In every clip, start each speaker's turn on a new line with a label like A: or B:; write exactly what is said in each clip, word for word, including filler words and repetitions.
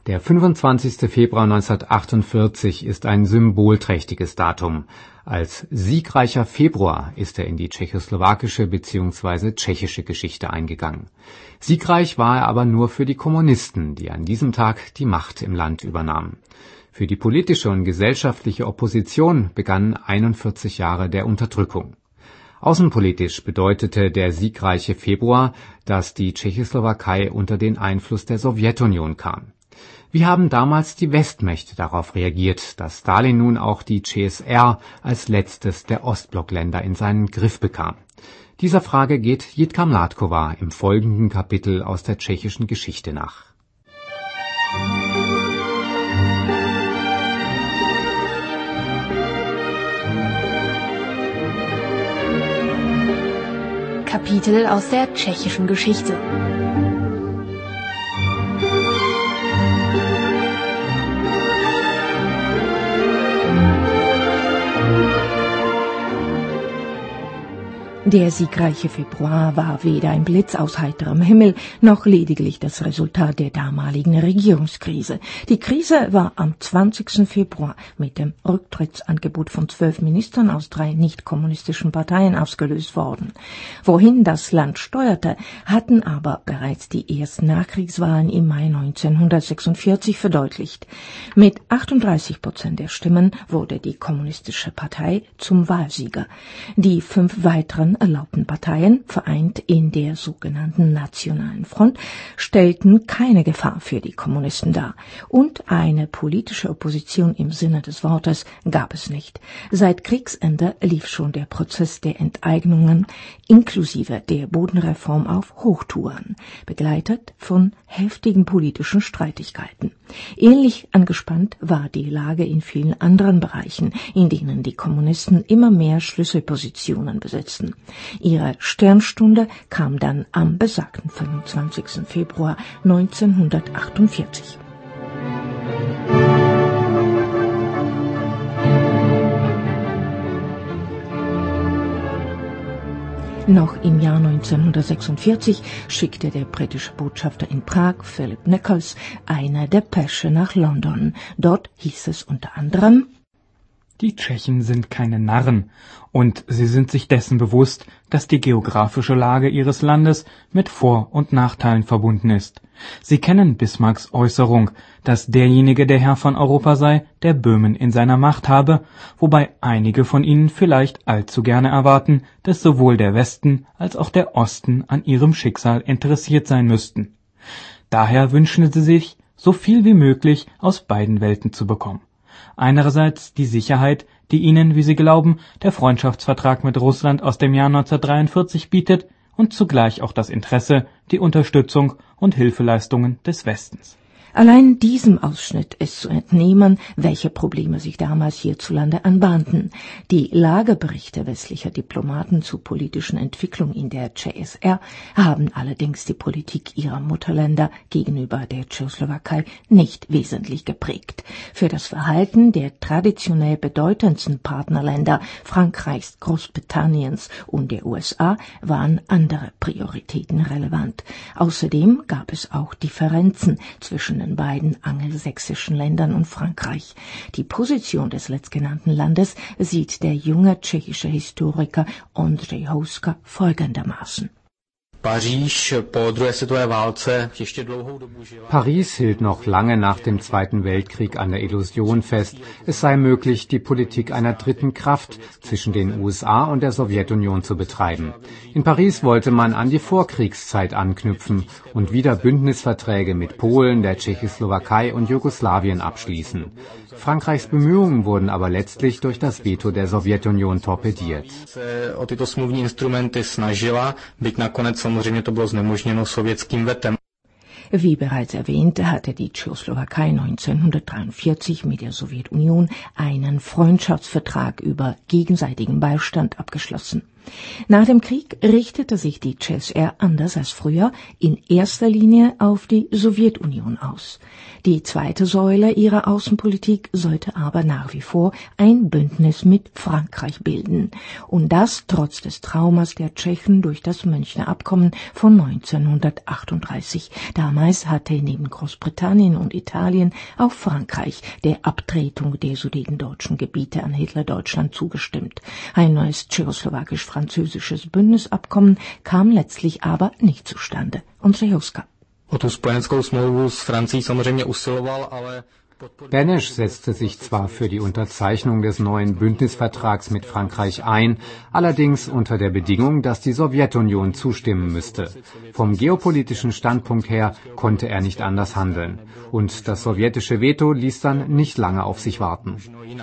A: Der fünfundzwanzigster Februar neunzehnhundertachtundvierzig ist ein symbolträchtiges Datum. Als siegreicher Februar ist er in die tschechoslowakische bzw. tschechische Geschichte eingegangen. Siegreich war er aber nur für die Kommunisten, die an diesem Tag die Macht im Land übernahmen. Für die politische und gesellschaftliche Opposition begannen einundvierzig Jahre der Unterdrückung. Außenpolitisch bedeutete der siegreiche Februar, dass die Tschechoslowakei unter den Einfluss der Sowjetunion kam. Wie haben damals die Westmächte darauf reagiert, dass Stalin nun auch die C S R als letztes der Ostblockländer in seinen Griff bekam? Dieser Frage geht Jitka Mládková im folgenden Kapitel aus der tschechischen Geschichte nach.
B: Kapitel aus der tschechischen Geschichte. Der siegreiche Februar war weder ein Blitz aus heiterem Himmel, noch lediglich das Resultat der damaligen Regierungskrise. Die Krise war am zwanzigsten Februar mit dem Rücktrittsangebot von zwölf Ministern aus drei nicht-kommunistischen Parteien ausgelöst worden. Wohin das Land steuerte, hatten aber bereits die ersten Nachkriegswahlen im Mai neunzehnhundertsechsundvierzig verdeutlicht. Mit achtunddreißig Prozent der Stimmen wurde die kommunistische Partei zum Wahlsieger. Die fünf weiteren erlaubten Parteien, vereint in der sogenannten Nationalen Front, stellten keine Gefahr für die Kommunisten dar. Und eine politische Opposition im Sinne des Wortes gab es nicht. Seit Kriegsende lief schon der Prozess der Enteignungen inklusive der Bodenreform auf Hochtouren, begleitet von heftigen politischen Streitigkeiten. Ähnlich angespannt war die Lage in vielen anderen Bereichen, in denen die Kommunisten immer mehr Schlüsselpositionen besetzten. Ihre Sternstunde kam dann am besagten fünfundzwanzigsten Februar neunzehnhundertachtundvierzig. Noch im Jahr neunzehnhundertsechsundvierzig schickte der britische Botschafter in Prag, Philip Nichols, eine Depesche nach London. Dort hieß es unter anderem:
C: Die Tschechen sind keine Narren, und sie sind sich dessen bewusst, dass die geografische Lage ihres Landes mit Vor- und Nachteilen verbunden ist. Sie kennen Bismarcks Äußerung, dass derjenige der Herr von Europa sei, der Böhmen in seiner Macht habe, wobei einige von ihnen vielleicht allzu gerne erwarten, dass sowohl der Westen als auch der Osten an ihrem Schicksal interessiert sein müssten. Daher wünschen sie sich, so viel wie möglich aus beiden Welten zu bekommen. Einerseits die Sicherheit, die ihnen, wie sie glauben, der Freundschaftsvertrag mit Russland aus dem Jahr neunzehnhundertdreiundvierzig bietet, und zugleich auch das Interesse, die Unterstützung und Hilfeleistungen des Westens.
B: Allein diesem Ausschnitt ist zu entnehmen, welche Probleme sich damals hierzulande anbahnten. Die Lageberichte westlicher Diplomaten zur politischen Entwicklung in der C S R haben allerdings die Politik ihrer Mutterländer gegenüber der Tschechoslowakei nicht wesentlich geprägt. Für das Verhalten der traditionell bedeutendsten Partnerländer Frankreichs, Großbritanniens und der U S A waren andere Prioritäten relevant. Außerdem gab es auch Differenzen zwischen den beiden angelsächsischen Ländern und Frankreich. Die Position des letztgenannten Landes sieht der junge tschechische Historiker Ondřej Houska folgendermaßen:
A: Paris hielt noch lange nach dem Zweiten Weltkrieg an der Illusion fest, es sei möglich, die Politik einer dritten Kraft zwischen den U S A und der Sowjetunion zu betreiben. In Paris wollte man an die Vorkriegszeit anknüpfen und wieder Bündnisverträge mit Polen, der Tschechoslowakei und Jugoslawien abschließen. Frankreichs Bemühungen wurden aber letztlich durch das Veto der Sowjetunion torpediert.
B: Wie bereits erwähnt, hatte die Tschechoslowakei neunzehnhundertdreiundvierzig mit der Sowjetunion einen Freundschaftsvertrag über gegenseitigen Beistand abgeschlossen. Nach dem Krieg richtete sich die C S S R anders als früher in erster Linie auf die Sowjetunion aus. Die zweite Säule ihrer Außenpolitik sollte aber nach wie vor ein Bündnis mit Frankreich bilden. Und das trotz des Traumas der Tschechen durch das Münchner Abkommen von neunzehnhundertachtunddreißig. Damals hatte neben Großbritannien und Italien auch Frankreich der Abtretung der sudetendeutschen Gebiete an Hitlerdeutschland zugestimmt. Ein neues tschechoslowakisch-französisches Bündnisabkommen kam letztlich aber nicht zustande. Ondřejovská.
A: Beneš setzte sich zwar für die Unterzeichnung des neuen Bündnisvertrags mit Frankreich ein, allerdings unter der Bedingung, dass die Sowjetunion zustimmen müsste. Vom geopolitischen Standpunkt her konnte er nicht anders handeln. Und das sowjetische Veto ließ dann nicht lange auf sich warten.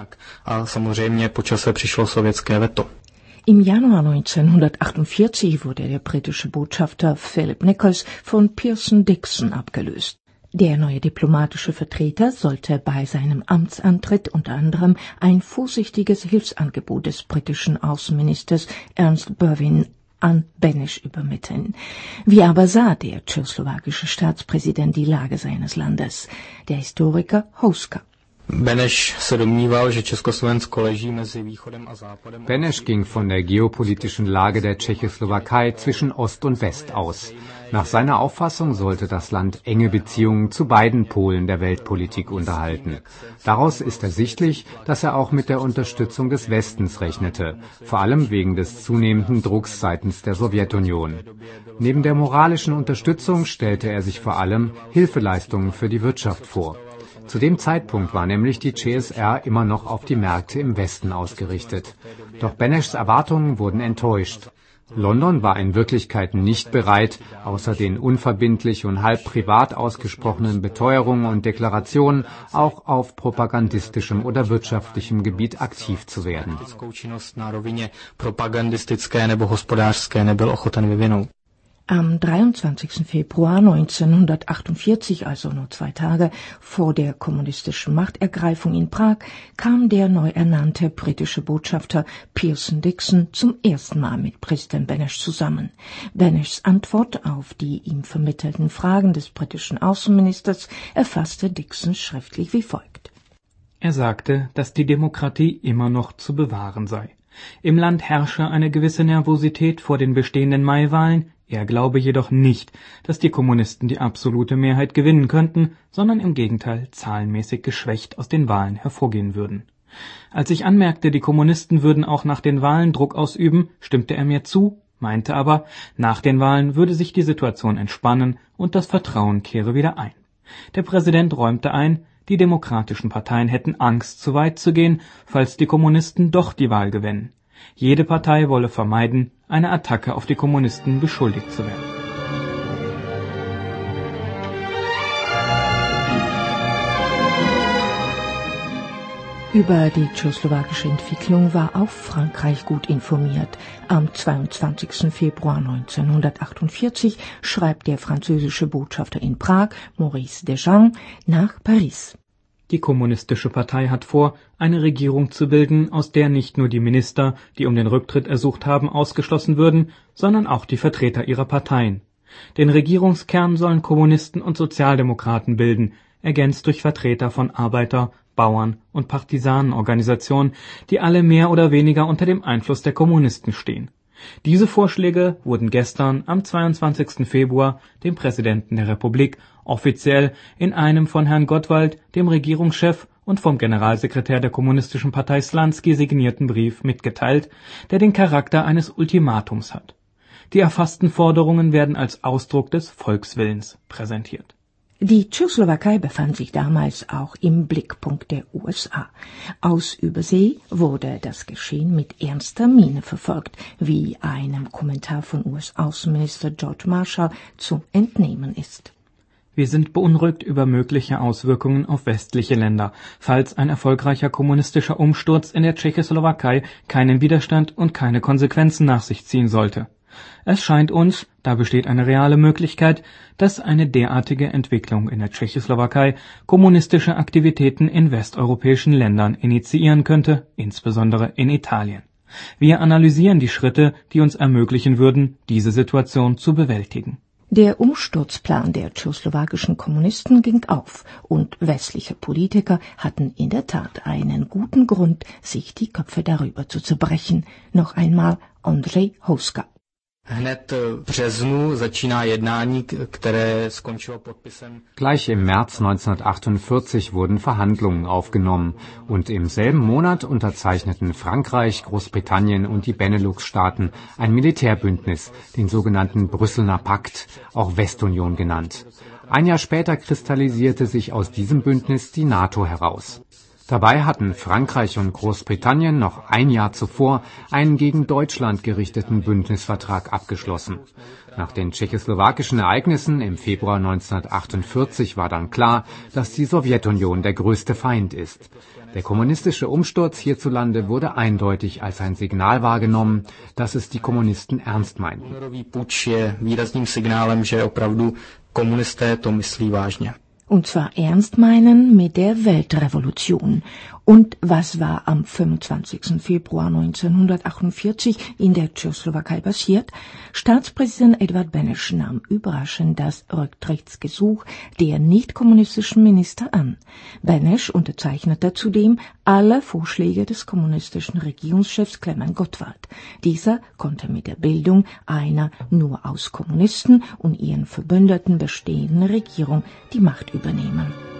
B: Im Januar neunzehnhundertachtundvierzig wurde der britische Botschafter Philip Nichols von Pearson Dickson abgelöst. Der neue diplomatische Vertreter sollte bei seinem Amtsantritt unter anderem ein vorsichtiges Hilfsangebot des britischen Außenministers Ernest Berwin an Beneš übermitteln. Wie aber sah der tschechoslowakische Staatspräsident die Lage seines Landes? Der Historiker Houska.
A: Beneš ging von der geopolitischen Lage der Tschechoslowakei zwischen Ost und West aus. Nach seiner Auffassung sollte das Land enge Beziehungen zu beiden Polen der Weltpolitik unterhalten. Daraus ist ersichtlich, dass er auch mit der Unterstützung des Westens rechnete, vor allem wegen des zunehmenden Drucks seitens der Sowjetunion. Neben der moralischen Unterstützung stellte er sich vor allem Hilfeleistungen für die Wirtschaft vor. Zu dem Zeitpunkt war nämlich die C S S R immer noch auf die Märkte im Westen ausgerichtet. Doch Benešs Erwartungen wurden enttäuscht. London war in Wirklichkeit nicht bereit, außer den unverbindlich und halb privat ausgesprochenen Beteuerungen und Deklarationen auch auf propagandistischem oder wirtschaftlichem Gebiet aktiv zu werden.
B: Am dreiundzwanzigsten Februar neunzehnhundertachtundvierzig, also nur zwei Tage vor der kommunistischen Machtergreifung in Prag, kam der neu ernannte britische Botschafter Pearson Dickson zum ersten Mal mit Präsident Beneš zusammen. Benešs Antwort auf die ihm vermittelten Fragen des britischen Außenministers erfasste Dickson schriftlich wie folgt.
C: Er sagte, dass die Demokratie immer noch zu bewahren sei. Im Land herrsche eine gewisse Nervosität vor den bestehenden Maiwahlen. Er glaube jedoch nicht, dass die Kommunisten die absolute Mehrheit gewinnen könnten, sondern im Gegenteil zahlenmäßig geschwächt aus den Wahlen hervorgehen würden. Als ich anmerkte, die Kommunisten würden auch nach den Wahlen Druck ausüben, stimmte er mir zu, meinte aber, nach den Wahlen würde sich die Situation entspannen und das Vertrauen kehre wieder ein. Der Präsident räumte ein, die demokratischen Parteien hätten Angst, zu weit zu gehen, falls die Kommunisten doch die Wahl gewinnen. Jede Partei wolle vermeiden, eine Attacke auf die Kommunisten beschuldigt zu werden.
B: Über die tschechoslowakische Entwicklung war auch Frankreich gut informiert. Am zweiundzwanzigsten Februar neunzehnhundertachtundvierzig schreibt der französische Botschafter in Prag, Maurice Dejean, nach Paris.
C: Die Kommunistische Partei hat vor, eine Regierung zu bilden, aus der nicht nur die Minister, die um den Rücktritt ersucht haben, ausgeschlossen würden, sondern auch die Vertreter ihrer Parteien. Den Regierungskern sollen Kommunisten und Sozialdemokraten bilden, ergänzt durch Vertreter von Arbeiter-, Bauern- und Partisanenorganisationen, die alle mehr oder weniger unter dem Einfluss der Kommunisten stehen. Diese Vorschläge wurden gestern, am zweiundzwanzigsten Februar, dem Präsidenten der Republik offiziell in einem von Herrn Gottwald, dem Regierungschef, und vom Generalsekretär der Kommunistischen Partei Slansky signierten Brief mitgeteilt, der den Charakter eines Ultimatums hat. Die erfassten Forderungen werden als Ausdruck des Volkswillens präsentiert.
B: Die Tschechoslowakei befand sich damals auch im Blickpunkt der U S A. Aus Übersee wurde das Geschehen mit ernster Miene verfolgt, wie einem Kommentar von U S-Außenminister George Marshall zu entnehmen ist.
C: Wir sind beunruhigt über mögliche Auswirkungen auf westliche Länder, falls ein erfolgreicher kommunistischer Umsturz in der Tschechoslowakei keinen Widerstand und keine Konsequenzen nach sich ziehen sollte. Es scheint uns, da besteht eine reale Möglichkeit, dass eine derartige Entwicklung in der Tschechoslowakei kommunistische Aktivitäten in westeuropäischen Ländern initiieren könnte, insbesondere in Italien. Wir analysieren die Schritte, die uns ermöglichen würden, diese Situation zu bewältigen.
B: Der Umsturzplan der tschechoslowakischen Kommunisten ging auf und westliche Politiker hatten in der Tat einen guten Grund, sich die Köpfe darüber zu zerbrechen. Noch einmal Ondřej Houska.
D: Hned v březnu začíná jednání, které skončilo podpisem.
A: Gleich im März neunzehnhundertachtundvierzig wurden Verhandlungen aufgenommen und im selben Monat unterzeichneten Frankreich, Großbritannien und die Benelux-Staaten ein Militärbündnis, den sogenannten Brüsseler Pakt, auch Westunion genannt. Ein Jahr später kristallisierte sich aus diesem Bündnis die NATO heraus. Dabei hatten Frankreich und Großbritannien noch ein Jahr zuvor einen gegen Deutschland gerichteten Bündnisvertrag abgeschlossen. Nach den tschechoslowakischen Ereignissen im Februar neunzehnhundertachtundvierzig war dann klar, dass die Sowjetunion der größte Feind ist. Der kommunistische Umsturz hierzulande wurde eindeutig als ein Signal wahrgenommen, dass es die Kommunisten ernst meinten.
D: Puč je výrazným signálem, že opravdu komunisté to myslí vážně.
B: Und zwar ernst meinen mit der Weltrevolution. Und was war am fünfundzwanzigsten Februar neunzehnhundertachtundvierzig in der Tschechoslowakei passiert? Staatspräsident Edvard Beneš nahm überraschend das Rücktrittsgesuch der nicht-kommunistischen Minister an. Beneš unterzeichnete zudem alle Vorschläge des kommunistischen Regierungschefs Klement Gottwald. Dieser konnte mit der Bildung einer nur aus Kommunisten und ihren Verbündeten bestehenden Regierung die Macht übernehmen.